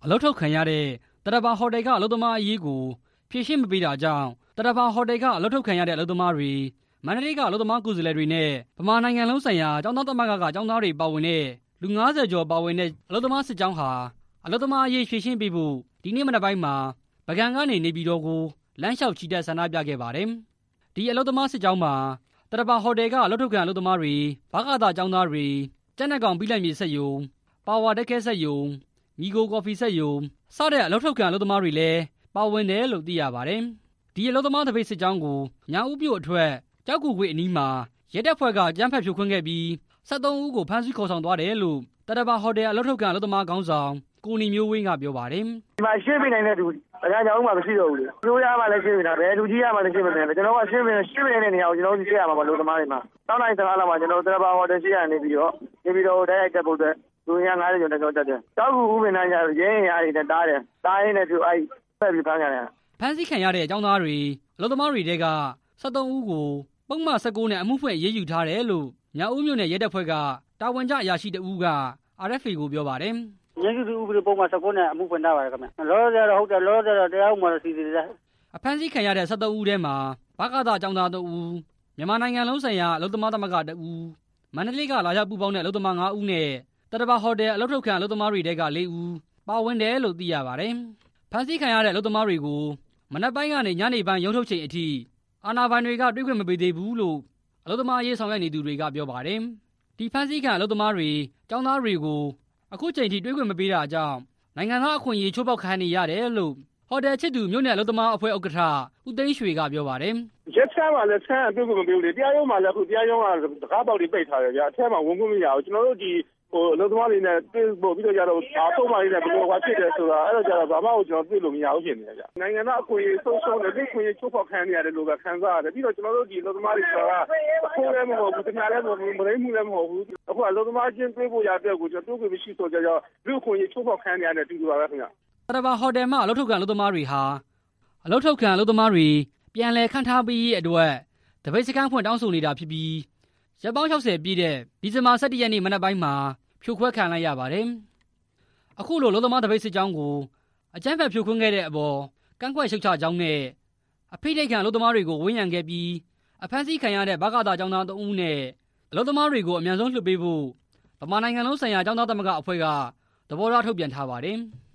အလုပ်ထုတ်ခံရတဲ့တရဘာဟိုတယ်ကအလုပ်သမားအရေးကိုဖြေရှင်းမပေးတာကြောင့်တရဘာဟိုတယ်ကအလုပ်ထုတ်ခံရတဲ့အလုပ်သမားတွေမန္တလေးကအလုပ်သမားကိုယ်စားလှယ်တွေနဲ့ဗမာနိုင်ငံလုံးဆိုင်ရာကျောင်းသားသမဂ္ဂကကျောင်းသားတွေပါဝင်တဲ့လူ90ကျော်ပါဝင်တဲ့အလုပ်သမားစစ်ကြောင်းဟာအလုပ်သမားအရေးဖြေရှင်းပေးဖို့ဒီနေ့မနက်ပိုင်းမှာပုဂံကနေနေပြည်တော်ကိုလမ်းလျှောက်ချီတက်ဆန္ဒပြခဲ့ပါတယ်။ဒီအလုပ်သမားစစ်ကြောင်းမှာတရဘာဟိုတယ်ကအလုပ်ထုတ်ခံအလုပ်သမားတွေဗကသကျောင်းသားတွေကျန်းတဲ့ကောင်ပြီးလိုက်မြေစက်ယုံပါဝါတက်ခဲစက်ယုံမီဂိုကော်ဖီစက်ယုံစတဲ့အလုပ်ထုတ်ခံအလုပ်သမားတွေလည်းပါဝင်တယ်လို့သိရပါတယ်။ဒီအလုပ်သမားတပိတ်စစ်ကြောင်းကိုညောင်ဦးပြို့အထွက်ကြောက်ကူခွေအနီးမှာရဲတပ်ဖွဲ့ကကြမ်းဖက်ဖြိုခွင်းခဲ့ပြီး73ဦးကိုဖမ်းဆီးခေါ်ဆောင်သွားတယ်လို့တရဘာဟိုတယ်အလုပ်ထုတ်ခံအလုပ်သမားခေါင်းဆောင်ကိုနေမျိုးဝင်းကပြောပါတယ်။ဒီမှာရှင်းပြနိုင်တဲ့သူအကြမ်းကြောင်းမှမရှိတော့ဘူးလေ။ကျိုးရမှလည်းရှင်းပြတာပဲလူကြီးရမှလည်းရှင်းပြတယ်ကျွန်တော်ကရှင်းပြတဲ့နေရာကိုကျွန်တော်တို့ကြည့်ရမှာပါလို့သမားတွေမှာတောင်းနိုင်စကားလောက်မှာကျွန်တော်တရဘာဟိုတယ်ရှိရနေပြီးတော့တိုက်ရိုက်တက်ဖို့အတွက်လူရ90ကျော်တက်တယ်။တောက်ကူဥပဒေနဲ့ရဲရင်ရည်နဲ့တားတယ်။တားရင်းနဲ့သူအဲ့ဖက်ပြီးဖမ်းကြတယ်။ဖမ်းဆီးခံရတဲ့အကြောင်းသားတွေအလုပ်သမားတွေတဲက73ဦးကိုပုံမှန်19နဲ့အမှုဖွင့်ရေးယူထားတယ်လို့ညောင်ဦးမြို့နယ်ရဲတပ်ဖွဲ့ကတာဝန်ကျအရာရှိတဦးက RFA ကိုပြောပါတယ်။ရဲစုဥပဒေပုံမှန်19နဲ့အမှုဖွင့်ထားပါတယ်ခင်ဗျ။လောလောဆယ်တော့ဟုတ်တယ်လောလောဆယ်တော့တရားဥပဒေစီစီတယ်။အဖမ်းဆီးခံရတဲ့73ဦးထဲမှာဗကသကျောင်းသား2ဦးမြန်မာနိုင်ငံလုံးဆိုင်ရာအလုပ်သမားသမဂ္ဂ2ဦးမန္တလေးကလာရောက်ပူးပေါင်းတဲ့အလုပ်သမား5ဦးနဲ့တရဘာဟိုတယ်အလုပ်ထုတ်ခံအလုပ်သမားတွေတဲက4ဦးပါဝင်တယ်လို့သိရပါတယ်။ဖမ်းဆီးခံရတဲ့အလုပ်သမားတွေကိုမနက်ပိုင်းကနေညနေပိုင်းရုံးထုတ်ချိန်အထိအာဏာပိုင်တွေကတွေ့ခွင့်မပေးသေးဘူးလို့အလုပ်သမားရေးဆောင်ရွက်နေသူတွေကပြောပါတယ်။ဒီဖမ်းဆီးခံအလုပ်သမားတွေကျောင်းသားတွေကိုအခုချိန်ထိတွေ့ခွင့်မပေးတာကြောင့်နိုင်ငံသားအခွင့်အရေးချိုးဖောက်ခံနေရတယ်လို့ဟိုတယ်ချစ်သူမြို့နယ်အလုပ်သမားအဖွဲ့ဥက္ကဋ္ဌဦးသိန်းရွှေကပြောပါတယ်။ရက်ချမ်းမှာလည်းဆန်းတွေ့ခွင့်မပေးဘူးလေတရားရုံးမှာလည်းအခုတရားရုံးကတကားပေါက်တွေပိတ်ထားတယ်ဗျာအထက်မှာဝင်ခွင့်မရဘူးကျွန်တော်တို့ဒီအလုပ်သမားတွေနဲ့တွေ့ဖို့ပြီးတော့ကြတော့ပုံမှန်လေးနဲ့ဘယ်လိုကဖြစ်တယ်ဆိုတာအဲ့တော့ကြတော့ဘာမှကိုကျွန်တော်တွေ့လို့မရဘူးဖြစ်နေတယ်ဗျနိုင်ငံသားအခွင့်အရေးဆုံးရှုံးတယ်ဒီခွင့်ရေးချိုးဖောက်ခံနေရတယ်လို့ပဲခံစားရတယ်ပြီးတော့ကျွန်တော်တို့ဒီအလုပ်သမားတွေဆိုတာအခိုးလည်းမဟုတ်ဘူးတခြားလည်းမဟုတ်ဘူးမရင်းမှုလည်းမဟုတ်ဘူးအခုအလုပ်သမားချင်းတွေ့ဖို့ရတဲ့ကိုကျွန်တော်တွေ့ခွင့်မရှိဆိုကြတော့ဒီခွင့်ရေးချိုးဖောက်ခံနေရတဲ့အတူတူပါပဲခင်ဗျတရဘာဟိုတယ်မှာအလုပ်ထုတ်ခံအလုပ်သမားတွေဟာအလုပ်ထုတ်ခံအလုပ်သမားတွေပြန်လည်ခန့်ထားပြီးအတွက်တပိတ်စခန်းဖွင့်တောင်းဆိုနေတာဖြစ်ပြီးရက်ပေါင်း60ပြည့်တဲ့ဒီဇင်ဘာ17ရက်နေ့မနက်ပိုင်းမှာဖြိုခွဲခံလိုက်ရပါတယ်။အခုလိုလုံသမားတပိတ်စစ်ကြောင်းကိုအကြမ်းဖက်ဖြိုခွင်းခဲ့တဲ့အပေါ်ကန့်ကွက်ရှုတ်ချကြောင်းနဲ့အဖိနှိပ်ခံလုံသမားတွေကိုဝန်းရံခဲ့ပြီးအဖမ်းဆီးခံရတဲ့ဗကသကျောင်းသား3ဦးနဲ့လုံသမားတွေကိုအမြန်ဆုံးလွှတ်ပေးဖို့ဗမာနိုင်ငံလုံးဆိုင်ရာကျောင်းသားသမဂ္ဂအဖွဲ့ကသဘောထားထုတ်ပြန်ထားပါတယ်။